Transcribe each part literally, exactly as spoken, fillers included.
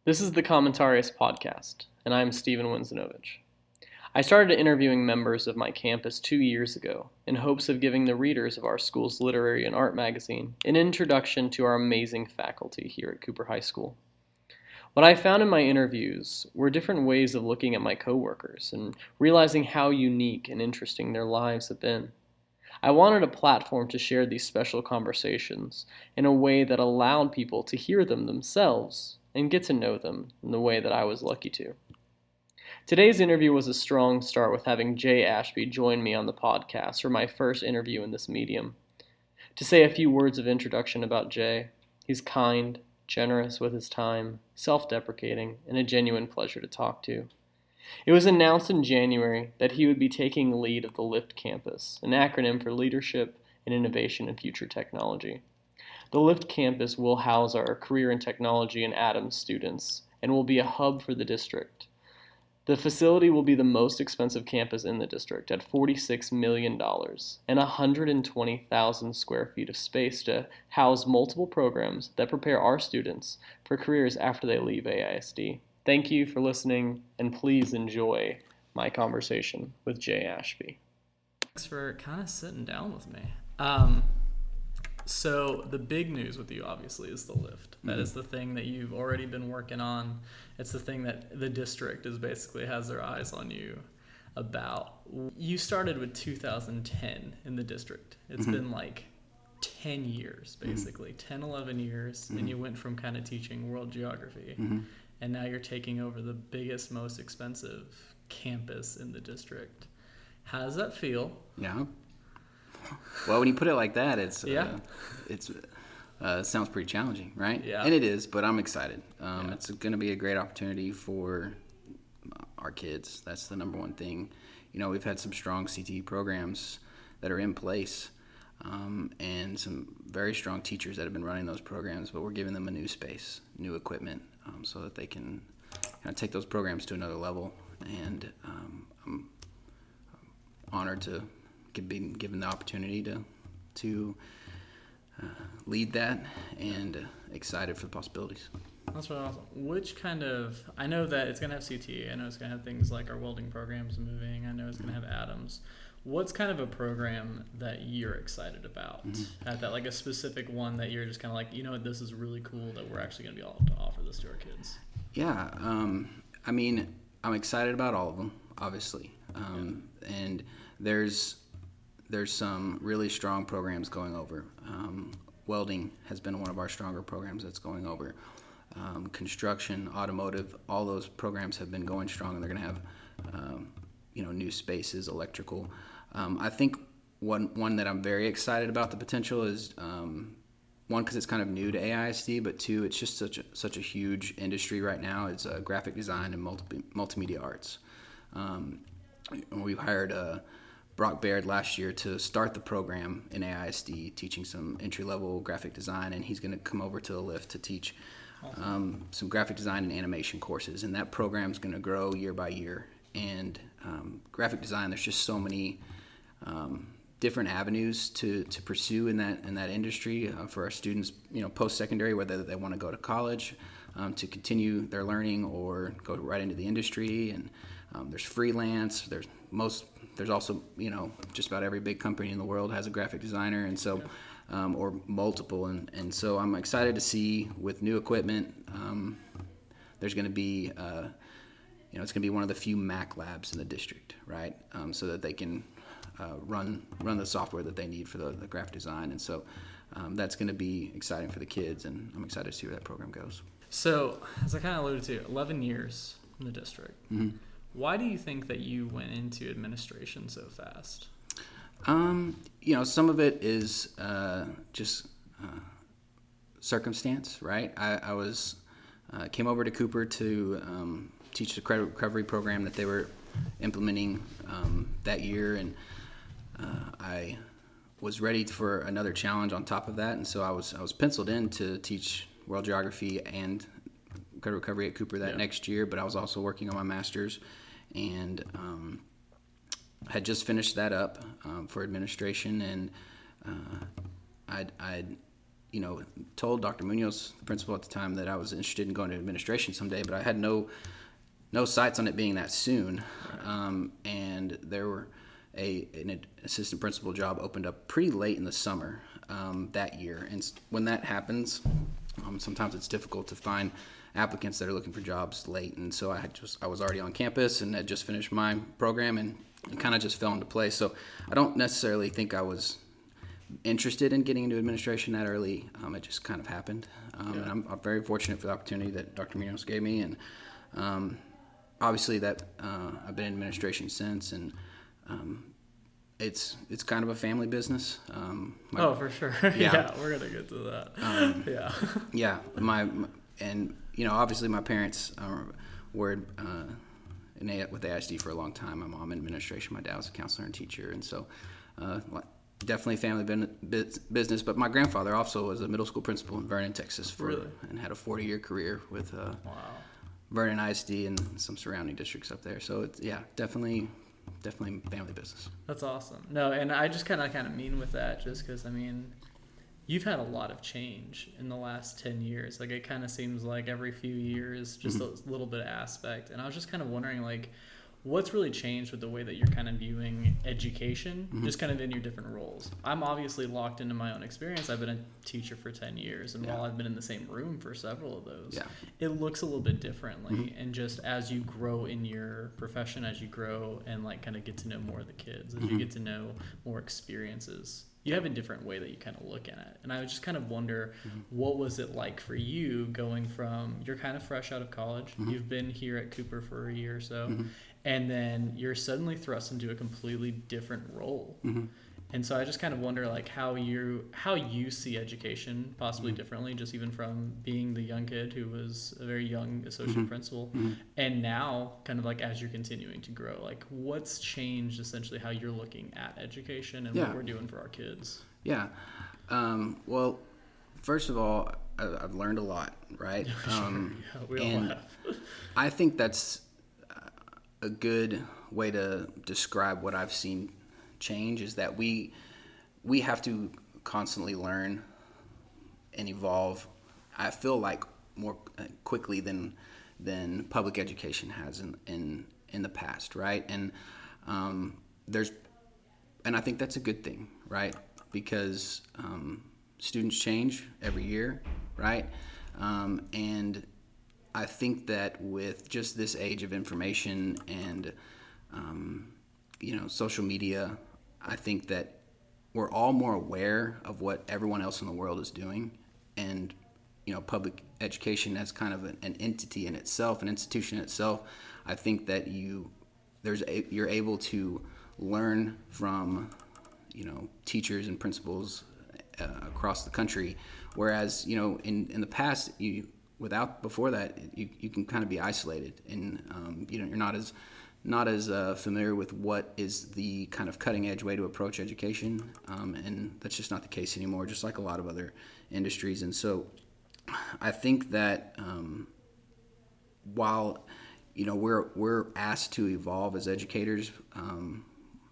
This is the Commentarius podcast, and I'm Stephen Winzinovich. I started interviewing members of my campus two years ago in hopes of giving the readers of our school's literary and art magazine an introduction to our amazing faculty here at Cooper High School. What I found in my interviews were different ways of looking at my coworkers and realizing how unique and interesting their lives have been. I wanted a platform to share these special conversations in a way that allowed people to hear them themselves and get to know them in the way that I was lucky to. Today's interview was a strong start with having Jay Ashby join me on the podcast for my first interview in this medium. To say a few words of introduction about Jay, he's kind, generous with his time, self-deprecating, and a genuine pleasure to talk to. It was announced in January that he would be taking lead of the LIFT campus, an acronym for Leadership and Innovation in Future Technology. The LIFT campus will house our Career in Technology and Adams students and will be a hub for the district. The facility will be the most expensive campus in the district at forty-six million dollars and one hundred twenty thousand square feet of space to house multiple programs that prepare our students for careers after they leave A I S D. Thank you for listening, and please enjoy my conversation with Jay Ashby. Thanks for kind of sitting down with me. Um, so the big news with you, obviously, is the LIFT. That mm-hmm. is the thing that you've already been working on. It's the thing that the district is basically has their eyes on you about. You started with two thousand ten in the district. It's mm-hmm. been like ten years, basically, mm-hmm. ten, eleven years, mm-hmm. and you went from kind of teaching world geography. Mm-hmm. And now you're taking over the biggest, most expensive campus in the district. How does that feel? Yeah. Well, when you put it like that, it's uh, yeah. it's uh, sounds pretty challenging, right? Yeah. And it is, but I'm excited. Um, yeah. It's going to be a great opportunity for our kids. That's the number one thing. You know, we've had some strong C T E programs that are in place, um, and some very strong teachers that have been running those programs, but we're giving them a new space, new equipment, um, so that they can kind of take those programs to another level. And um, I'm, I'm honored to get, be given the opportunity to to uh, lead that, and uh, excited for the possibilities. That's really awesome. Which kind of, I know that it's going to have C T E, I know it's going to have things like our welding programs moving, I know it's going to have Adams. What's kind of a program that you're excited about? Mm-hmm. At that, like a specific one that you're just kind of like, you know what, this is really cool that we're actually going to be able to offer this to our kids? Yeah, um, I mean, I'm excited about all of them, obviously. Um, yeah. And there's there's some really strong programs going over. Um, welding has been one of our stronger programs that's going over. Um, construction, automotive, all those programs have been going strong, and they're going to have um, you know, new spaces, electrical. Um, I think one one that I'm very excited about the potential is um, one, because it's kind of new to A I S D, but two, it's just such a, such a huge industry right now. It's uh, graphic design and multi, multimedia arts. Um, we hired uh, Brock Baird last year to start the program in A I S D, teaching some entry-level graphic design, and he's going to come over to the LIFT to teach um, some graphic design and animation courses, and that program's going to grow year by year. And um, graphic design, there's just so many um, different avenues to, to pursue in that in that industry uh, for our students, you know, post-secondary, whether they want to go to college um, to continue their learning or go right into the industry. And um, there's freelance. There's most. There's also, you know, just about every big company in the world has a graphic designer, and so um, or multiple. And, and so I'm excited to see with new equipment, um, there's going to be. Uh, You know, it's going to be one of the few Mac labs in the district, right? Um, so that they can uh, run run the software that they need for the, the graphic design. And so um, that's going to be exciting for the kids, and I'm excited to see where that program goes. So, as I kind of alluded to, eleven years in the district. Mm-hmm. Why do you think that you went into administration so fast? Um, you know, some of it is uh, just uh, circumstance, right? I, I was uh, came over to Cooper to um, teach the credit recovery program that they were implementing um, that year, and uh, I was ready for another challenge on top of that, and so I was I was penciled in to teach world geography and credit recovery at Cooper that yeah. next year, but I was also working on my master's, and um, had just finished that up um, for administration, and uh, I'd, I'd you know, told Doctor Munoz, the principal at the time, that I was interested in going to administration someday, but I had no no sights on it being that soon. Um, and there were a an assistant principal job opened up pretty late in the summer um, that year. And when that happens, um, sometimes it's difficult to find applicants that are looking for jobs late. And so I had just I was already on campus and had just finished my program, and it kind of just fell into place. So I don't necessarily think I was interested in getting into administration that early. Um, it just kind of happened. Um, Yeah. And I'm, I'm very fortunate for the opportunity that Doctor Munoz gave me. And um, obviously that uh, I've been in administration since, and um, it's it's kind of a family business. Um, my, Oh, for sure. Yeah. Yeah, we're gonna get to that. Um, yeah. yeah, my, my and you know obviously my parents uh, were uh, in a, with A I S D for a long time. My mom in administration, my dad was a counselor and teacher, and so uh, definitely family ben- business. But my grandfather also was a middle school principal in Vernon, Texas, for Really? and had a forty-year career with uh, Wow. Vernon I S D and some surrounding districts up there. So it's yeah, definitely, definitely family business. That's awesome. No, and I just kind of kind of mean with that, just because I mean, you've had a lot of change in the last ten years. Like it kind of seems like every few years, just Mm-hmm. a little bit of aspect. And I was just kind of wondering, like, what's really changed with the way that you're kind of viewing education, Mm-hmm. just kind of in your different roles? I'm obviously locked into my own experience. I've been a teacher for ten years, and Yeah. while I've been in the same room for several of those, Yeah. it looks a little bit differently. Mm-hmm. And just as you grow in your profession, as you grow and like kind of get to know more of the kids, as you Mhm. get to know more experiences, you have a different way that you kind of look at it. And I would just kind of wonder, Mm-hmm. what was it like for you going from, you're kind of fresh out of college, Mhm. you've been here at Cooper for a year or so, Mhm. and then you're suddenly thrust into a completely different role. Mhm. And so I just kind of wonder, like, how you how you see education possibly Mhm. differently, just even from being the young kid who was a very young associate Mhm. principal, Mhm. and now kind of like as you're continuing to grow, like what's changed essentially how you're looking at education and Yeah. what we're doing for our kids. Yeah. Um, well, first of all, I, I've learned a lot, right? Um, Yeah, we all and have. I think that's a good way to describe what I've seen change, is that we we have to constantly learn and evolve. I feel like more quickly than than public education has in in, in the past, right? And um, there's and I think that's a good thing, right? Because um, students change every year, right? Um, and I think that with just this age of information and, um, you know, social media, I think that we're all more aware of what everyone else in the world is doing. And, you know, public education as kind of an, an entity in itself, an institution in itself, I think that you, there's a, you're able to learn from, you know, teachers and principals uh, across the country. Whereas, you know, in, in the past, you, without before that you, you can kind of be isolated, and um, you know you're not as not as uh, familiar with what is the kind of cutting edge way to approach education, um, and that's just not the case anymore, just like a lot of other industries. And so I think that um, while you know we're we're asked to evolve as educators, um,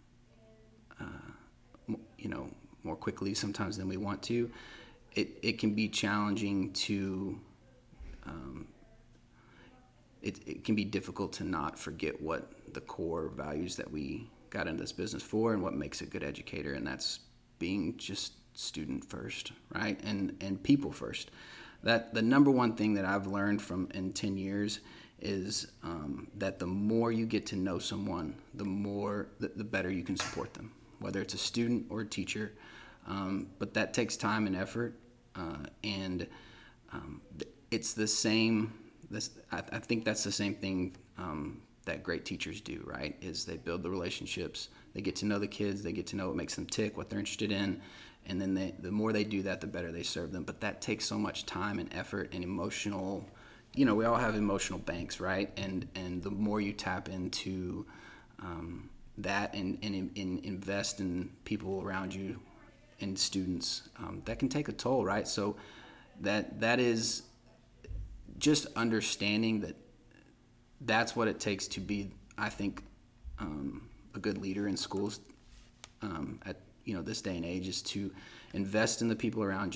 uh, you know more quickly sometimes than we want to, it, it can be challenging to Um, it, it can be difficult to not forget what the core values that we got into this business for and what makes a good educator, and that's being just student first, right? And and people first. That the number one thing that I've learned from in ten years is um, that the more you get to know someone, the more the, the better you can support them, whether it's a student or a teacher. Um, but that takes time and effort, uh, and um, it's the same. This I, I think that's the same thing um, that great teachers do, right? Is they build the relationships, they get to know the kids, they get to know what makes them tick, what they're interested in, and then they, the more they do that, the better they serve them. But that takes so much time and effort and emotional. You know, we all have emotional banks, right? And and the more you tap into um, that and, and, and invest in people around you and students, um, that can take a toll, right? So that that is just understanding that that's what it takes to be, I think, um, a good leader in schools um, at you know this day and age, is to invest in the people around you,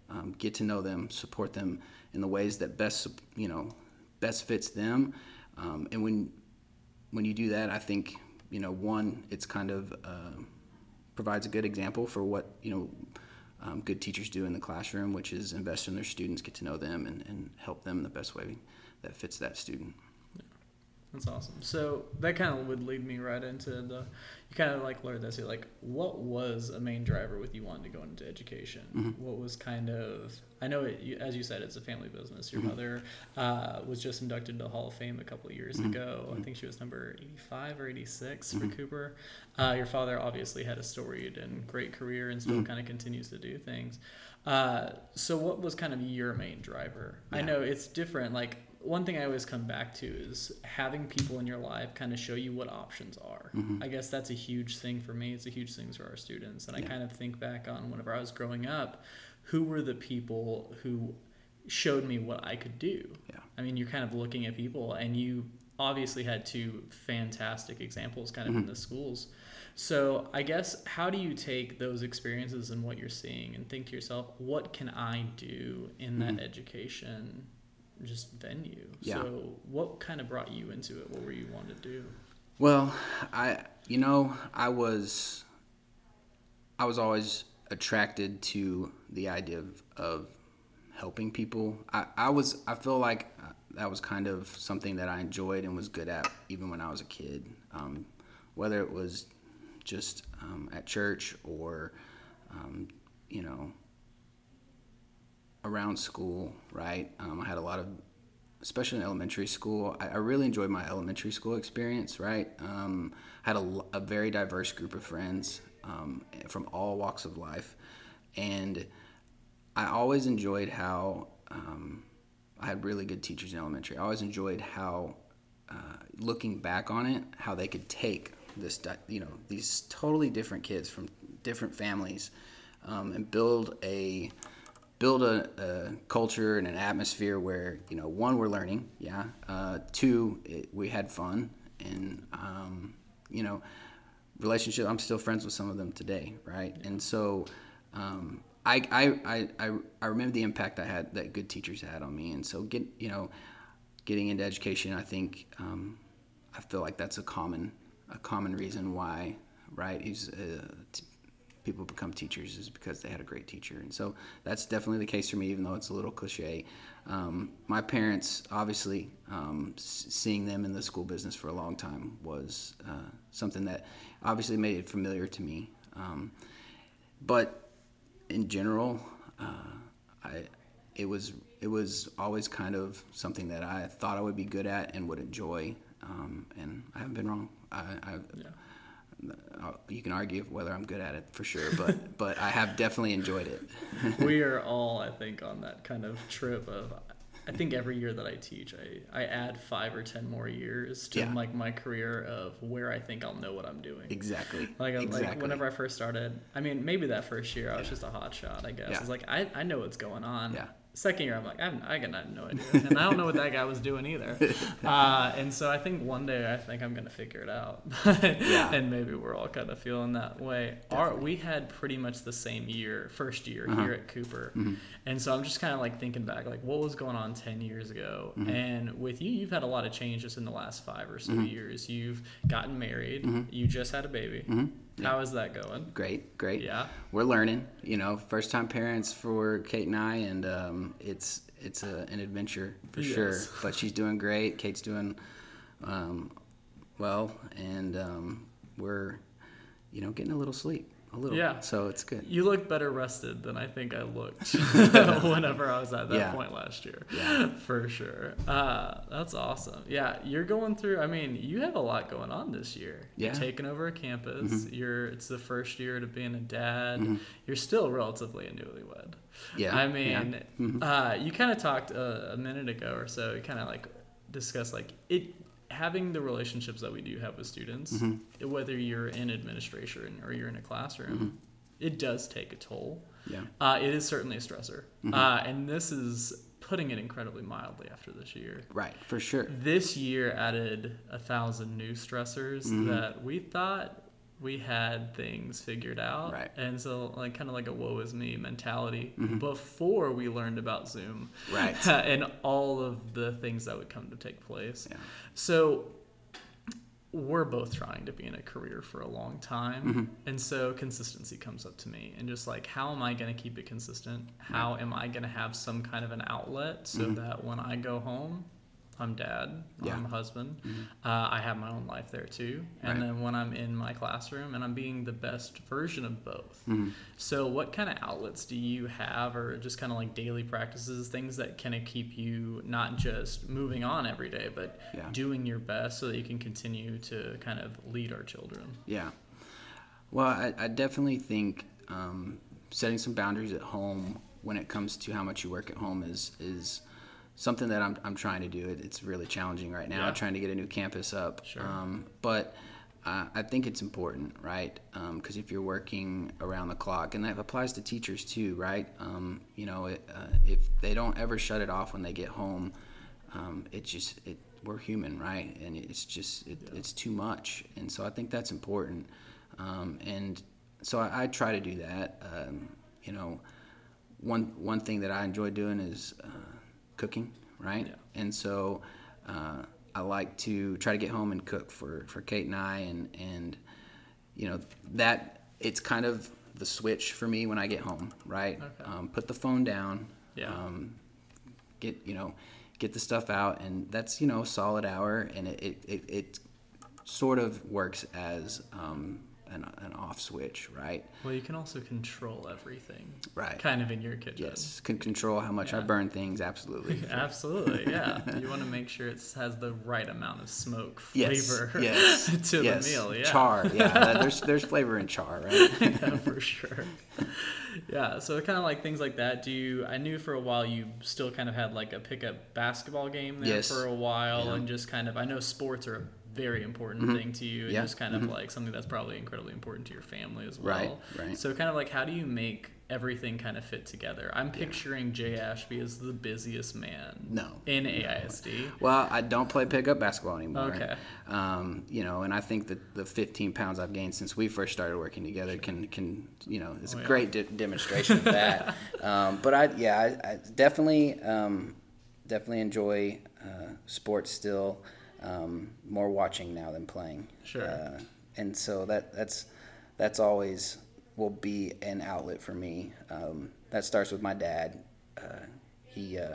um, get to know them, support them in the ways that best, you know, best fits them. Um, and when when you do that, I think, you know, one, it's kind of uh, provides a good example for what, you know, um, good teachers do in the classroom, which is invest in their students, get to know them, and, and help them in the best way that fits that student. That's awesome. So that kind of would lead me right into the, you kind of like learned this, you're like, what was a main driver with you wanting to go into education? Mm-hmm. What was kind of, I know it, you, as you said, it's a family business. Your mm-hmm. mother uh, was just inducted into the Hall of Fame a couple of years mm-hmm. ago. Mm-hmm. I think she was number eighty-five or eighty-six mm-hmm. for Cooper. Uh, your father obviously had a storied and great career and still mm-hmm. kind of continues to do things. Uh, so what was kind of your main driver? Yeah. I know it's different, like, one thing I always come back to is having people in your life kind of show you what options are. Mm-hmm. I guess that's a huge thing for me. It's a huge thing for our students. And yeah. I kind of think back on whenever I was growing up, who were the people who showed me what I could do? Yeah. I mean, you're kind of looking at people, and you obviously had two fantastic examples kind of mm-hmm. in the schools. So I guess, how do you take those experiences and what you're seeing and think to yourself, what can I do in mm-hmm. that education just venue? Yeah. So what kind of brought you into it? What were you wanting to do? Well, I, you know, I was, I was always attracted to the idea of, of helping people. I, I was, I feel like that was kind of something that I enjoyed and was good at even when I was a kid. Um, whether it was just um, at church or, um, you know, around school, right? Um, I had a lot of, especially in elementary school, I, I really enjoyed my elementary school experience, right? Um, I had a, a very diverse group of friends um, from all walks of life. And I always enjoyed how, um, I had really good teachers in elementary. I always enjoyed how, uh, looking back on it, how they could take this, you know, these totally different kids from different families um, and build a, build a, a culture and an atmosphere where, you know, one, we're learning, yeah. Uh, two, it, we had fun, and, um, you know, relationship, I'm still friends with some of them today, right? And so um, I, I, I, I remember the impact I had, that good teachers had on me. And so, get you know, getting into education, I think, um, I feel like that's a common, a common reason why, right, is uh, t- people become teachers is because they had a great teacher. And so that's definitely the case for me, even though it's a little cliche. Um, my parents, obviously, um, s- seeing them in the school business for a long time was uh, something that obviously made it familiar to me. Um, but in general, uh, I it was it was always kind of something that I thought I would be good at and would enjoy, um, and I haven't been wrong. I, I yeah. You can argue whether I'm good at it for sure, but but I have definitely enjoyed it. We are all, I think, on that kind of trip of, I think every year that I teach, I, I add five or ten more years to yeah. like my career of where I think I'll know what I'm doing. Exactly. Like, exactly. like whenever I first started, I mean, maybe that first year I was yeah. just a hot shot, I guess. Yeah. It's like, I, I know what's going on. Yeah. Second year, I'm like, I have, I got no idea. And I don't know what that guy was doing either. Uh, and so I think one day I think I'm going to figure it out. yeah. And maybe we're all kind of feeling that way. Our, we had pretty much the same year, first year uh-huh. here at Cooper. Mm-hmm. And so I'm just kind of like thinking back, like what was going on ten years ago? Mm-hmm. And with you, you've had a lot of changes in the last five or so mm-hmm. years. You've gotten married. Mm-hmm. You just had a baby. Mm-hmm. Yeah. How is that going? Great, great. Yeah. We're learning, you know, first time parents for Kate and I, and um, it's it's a, an adventure for yes. sure. But she's doing great. Kate's doing um, well, and um, we're, you know, getting a little sleep. A little. Yeah. So it's good. You look better rested than I think I looked whenever I was at that yeah. point last year. Yeah. For sure. Uh, that's awesome. Yeah. You're going through, I mean, you have a lot going on this year. Yeah. You're taking over a campus. Mm-hmm. You're, it's the first year to being a dad. Mm-hmm. You're still relatively a newlywed. Yeah. I mean, yeah. Mm-hmm. uh, you kind of talked a, a minute ago or so, you kind of like discussed like it, having the relationships that we do have with students, mm-hmm. whether you're in administration or you're in a classroom, mm-hmm. it does take a toll. Yeah, uh, it is certainly a stressor. Mm-hmm. Uh, and this is putting it incredibly mildly after this year. Right, for sure. This year added a thousand new stressors mm-hmm. that we thought we had things figured out. Right. And so like kind of like a woe is me mentality Mm-hmm. before we learned about Zoom. Right. And all of the things that would come to take place. Yeah. So we're both trying to be in a career for a long time. Mm-hmm. And so consistency comes up to me, and just like, how am I going to keep it consistent? How am I going to have some kind of an outlet so Mm-hmm. that when I go home, I'm dad, Yeah. I'm a husband, Mm-hmm. uh, I have my own life there too. And Right. then when I'm in my classroom, and I'm being the best version of both. Mm-hmm. So what kind of outlets do you have, or just kind of like daily practices, things that kind of keep you not just moving on every day, but Yeah. doing your best so that you can continue to kind of lead our children? Yeah. Well, I, I definitely think um, setting some boundaries at home when it comes to how much you work at home is is something that I'm I'm trying to do. It, it's really challenging right now, Yeah. trying to get a new campus up. Sure. Um, but uh, I think it's important, right? Because if you're working around the clock, and that applies to teachers too, right? Um, you know, it, uh, if they don't ever shut it off when they get home, um, it just it we're human, right? And it's just it, Yeah. it's too much, and so I think that's important. Um, and so I, I try to do that. Um, you know, one one thing that I enjoy doing is uh, cooking, right? Yeah. And so uh, I like to try to get home and cook for, for Kate and I, and and you know that it's kind of the switch for me when I get home, right? Okay. Um, put the phone down, Yeah. um, get you know get the stuff out, and that's you know a solid hour, and it it, it, it sort of works as um, an, an off switch, right? Well, you can also control everything. Right. Kind of in your kitchen. Yes, can control how much I Yeah. burn things, absolutely. Absolutely, yeah. You want to make sure it has the right amount of smoke Yes, flavor yes, to yes. the meal. Yeah. Char, yeah. that- there's there's flavor in char, right? Yeah, for sure. Yeah, so kind of like things like that. Do you? I knew for a while you still kind of had like a pickup basketball game there Yes. for a while, Yeah. and just kind of. I know sports are a very important Mhm. thing to you, and Yeah. just kind of Mhm. like something that's probably incredibly important to your family as well. Right, right. So kind of like, how do you make everything kind of fit together? I'm picturing Jay Ashby as the busiest man. No. In A I S D. Well, I don't play pickup basketball anymore. Okay. Um, you know, and I think that the fifteen pounds I've gained since we first started working together can, can you know, is Oh, a yeah. great de- demonstration of that. um, but I, yeah, I, I definitely, um, definitely enjoy uh, sports still. Um, more watching now than playing. Sure. Uh, and so that that's that's always will be an outlet for me. Um, that starts with my dad. Uh, he uh,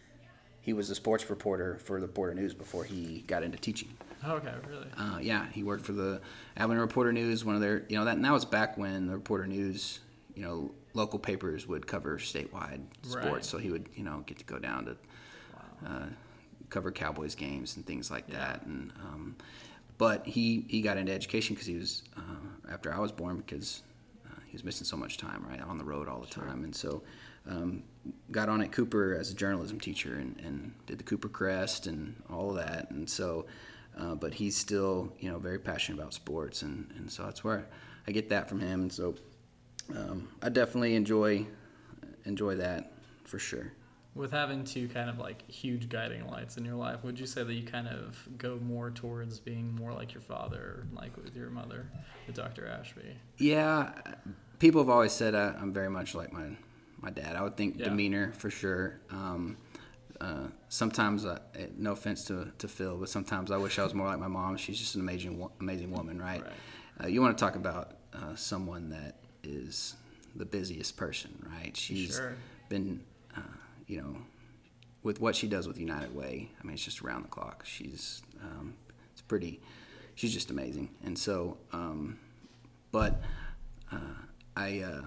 he was a sports reporter for the Reporter News before he got into teaching. Oh, okay, really? Uh, yeah, he worked for the Abilene Reporter News. One of their, you know, that and that was back when the Reporter News, you know, local papers would cover statewide sports. Right. So he would, you know, get to go down to uh, cover Cowboys games and things like Yeah. that. And um, but he he got into education because he was uh, after I was born because uh, he was missing so much time, right, on the road all the Sure. time, and so. Um, got on at Cooper as a journalism teacher and, and did the Cooper Crest and all of that. And so, uh, but he's still, you know, very passionate about sports. And, and so that's where I get that from him. And so um, I definitely enjoy enjoy that for sure. With having two kind of like huge guiding lights in your life, would you say that you kind of go more towards being more like your father, or like with your mother, with Doctor Ashby? Yeah, people have always said I, I'm very much like my my dad. I would think Yeah. demeanor for sure. Um, uh, sometimes, I, no offense to, to Phil, but sometimes I wish I was more like my mom. She's just an amazing wo- amazing woman, right? Right. Uh, you want to talk about uh, someone that is the busiest person, right? She's Sure. been, uh, you know, with what she does with United Way. I mean, it's just around the clock. She's um, it's pretty. She's just amazing, and so. Um, but uh, I. Uh,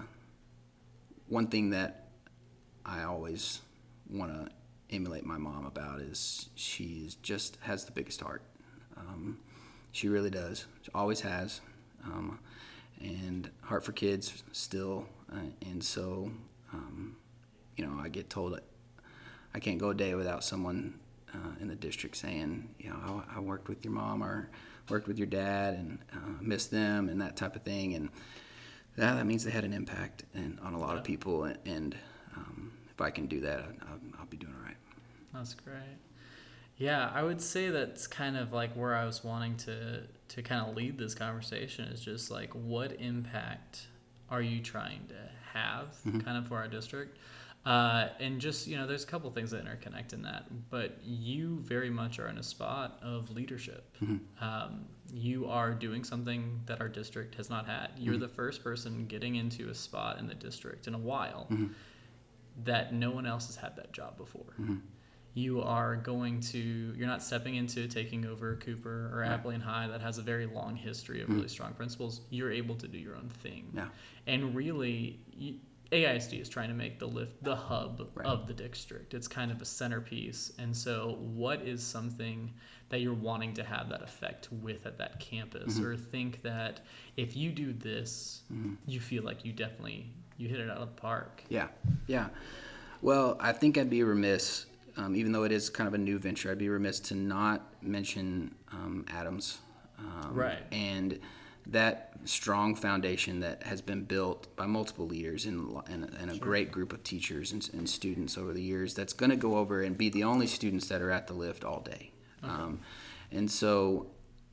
One thing that I always want to emulate my mom about is she just has the biggest heart. Um, she really does. She always has. Um, and heart for kids still. Uh, and so, um, you know, I get told that I can't go a day without someone uh, in the district saying, you know, I, I worked with your mom or worked with your dad and uh, miss them and that type of thing. And Yeah, that means they had an impact and on a lot Yeah. of people, and um, if I can do that, I'll, I'll be doing all right. That's great. Yeah, I would say that's kind of like where I was wanting to to kind of lead this conversation is just like, what impact are you trying to have mm-hmm. kind of for our district? Uh, and just, you know, there's a couple things that interconnect in that, but you very much are in a spot of leadership. Mm-hmm. Um, you are doing something that our district has not had. You're mm-hmm. the first person getting into a spot in the district in a while mm-hmm. that no one else has had that job before. Mm-hmm. You are going to, you're not stepping into taking over Cooper or right. Abilene High that has a very long history of mm-hmm. really strong principals. You're able to do your own thing. Yeah. And really, you, A I S D is trying to make the lift the hub right. of the district. It's kind of a centerpiece. And so what is something that you're wanting to have that effect with at that campus mm-hmm. or think that if you do this, mm-hmm. you feel like you definitely, you hit it out of the park? Yeah. Yeah. Well, I think I'd be remiss, um, even though it is kind of a new venture, I'd be remiss to not mention um, Adams. Um, right. And that strong foundation that has been built by multiple leaders and, and, and a sure. great group of teachers and, and students over the years that's going to go over and be the only students that are at the lift all day. Okay. Um, and so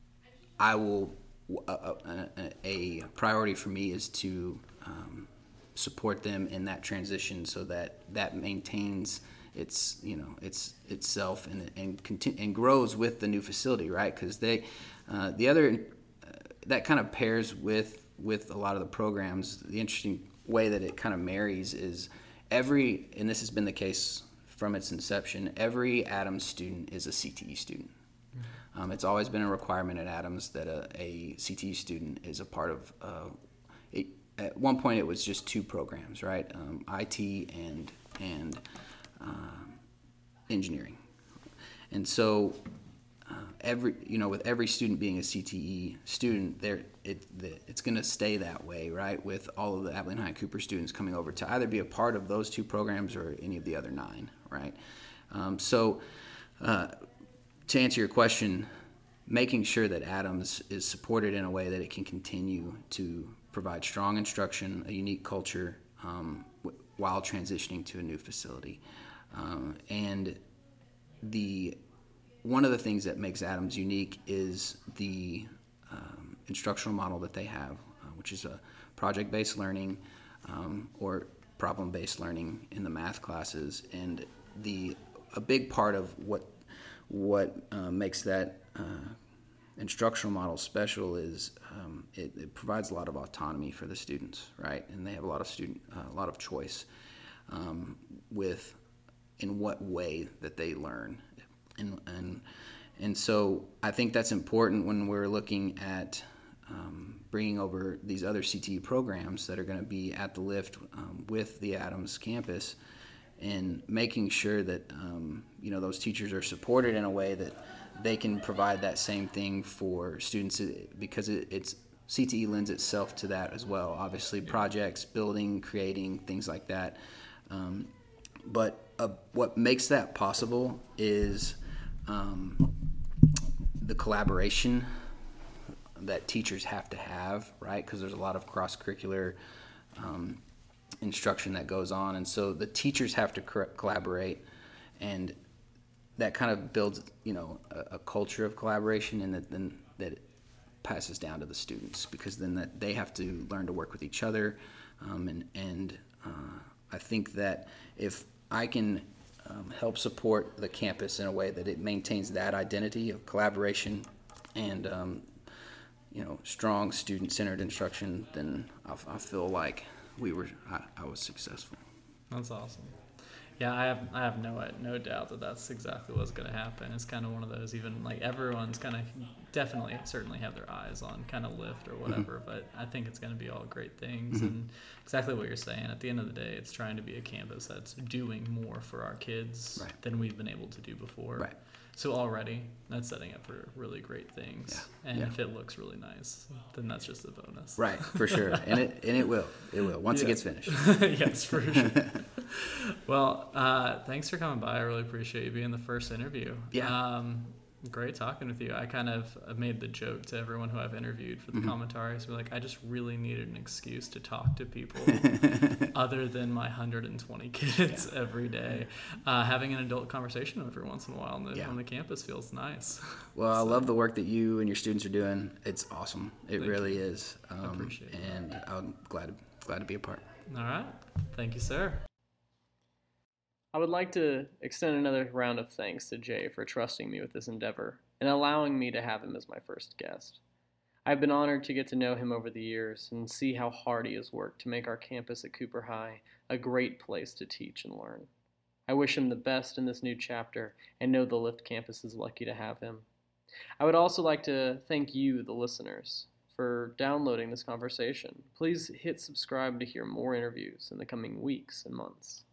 I will, a, a, a priority for me is to um, support them in that transition so that that maintains its, you know, its itself and and, continue, and grows with the new facility, right? Because they, uh, the other, that kind of pairs with with a lot of the programs. The interesting way that it kind of marries is every, and this has been the case from its inception, every Adams student is a C T E student. Mm-hmm. Um, it's always been a requirement at Adams that a, a C T E student is a part of, uh, it, at one point it was just two programs, right? Um, I T and, and uh, engineering. And so Uh, every you know with every student being a C T E student, there it the, it's going to stay that way, right? With all of the Abilene High Cooper students coming over to either be a part of those two programs or any of the other nine, right? Um, so uh, to answer your question, making sure that Adams is supported in a way that it can continue to provide strong instruction, a unique culture, um, w- while transitioning to a new facility, um, and the one of the things that makes Adams unique is the um, instructional model that they have, uh, which is a project-based learning um, or problem-based learning in the math classes. And the a big part of what what uh, makes that uh, instructional model special is um, it, it provides a lot of autonomy for the students, right? And they have a lot of student uh, a lot of choice um, with in what way that they learn. And, and and so I think that's important when we're looking at um, bringing over these other C T E programs that are going to be at the lift um, with the Adams campus, and making sure that um, you know those teachers are supported in a way that they can provide that same thing for students, because it, it's C T E lends itself to that as well. Obviously, projects, building, creating, things like that. Um, but uh, what makes that possible is Um, the collaboration that teachers have to have, right? Because there's a lot of cross-curricular um, instruction that goes on, and so the teachers have to co- collaborate, and that kind of builds, you know, a, a culture of collaboration, and that then that it passes down to the students, because then that they have to learn to work with each other, um, and and uh, I think that if I can Um, help support the campus in a way that it maintains that identity of collaboration and um, you know strong student-centered instruction, then I, I feel like we were I, I was successful. That's awesome. Yeah, I have I have no no doubt that that's exactly what's going to happen. It's kind of one of those, even like everyone's kind of definitely certainly have their eyes on kind of lift or whatever, mm-hmm. but I think it's going to be all great things. Mm-hmm. And exactly what you're saying, at the end of the day, it's trying to be a campus that's doing more for our kids right. than we've been able to do before. Right. So already that's setting up for really great things. Yeah. And yeah. if it looks really nice, then that's just a bonus. Right, for sure. And it and it will. It will once yeah. it gets finished. Yes, for sure. Well, uh, thanks for coming by. I really appreciate you being the first interview. Yeah. Um, Great talking with you. I kind of made the joke to everyone who I've interviewed for the mm-hmm. commentaries. We're like, I just really needed an excuse to talk to people other than my one hundred twenty kids yeah. every day. Uh, having an adult conversation every once in a while on the, yeah. on the campus feels nice. Well, so, I love the work that you and your students are doing. It's awesome. It really you. is. Um, I appreciate it. And that. I'm glad to, glad to be a part. All right. Thank you, sir. I would like to extend another round of thanks to Jay for trusting me with this endeavor and allowing me to have him as my first guest. I've been honored to get to know him over the years and see how hard he has worked to make our campus at Cooper High a great place to teach and learn. I wish him the best in this new chapter and know the Lift campus is lucky to have him. I would also like to thank you, the listeners, for downloading this conversation. Please hit subscribe to hear more interviews in the coming weeks and months.